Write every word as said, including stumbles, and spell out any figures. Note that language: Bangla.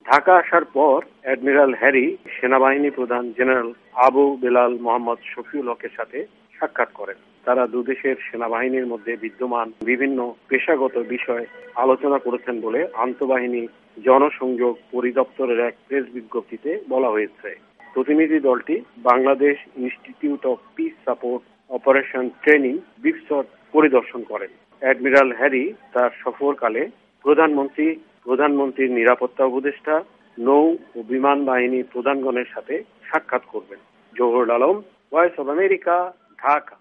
ঢাকা আসার পর অ্যাডমিরাল হ্যারি সেনাবাহিনী প্রধান জেনারেল আবু বেলাল মোহাম্মদ শফিউল হকের সাথে সাক্ষাৎ করেন। তারা দুদেশের সেনাবাহিনীর মধ্যে বিদ্যমান বিভিন্ন পেশাগত বিষয় আলোচনা করেছেন বলে আন্তঃবাহিনী জনসংযোগ পরিদপ্তরের এক প্রেস বিজ্ঞপ্তিতে বলা হয়েছে। প্রতিনিধি দলটি Bangladesh institute of peace support operation training BIPSOT পরিদর্শন করেন। অ্যাডমিরাল হ্যারি তার সফরকালে প্রধানমন্ত্রী প্রধানমন্ত্রীর নিরাপত্তা উপদেষ্টা, নৌ ও বিমান বাহিনী প্রধানগণের সাথে সাক্ষাৎ করবেন। Zahurul Alam, voice of America, Dhaka.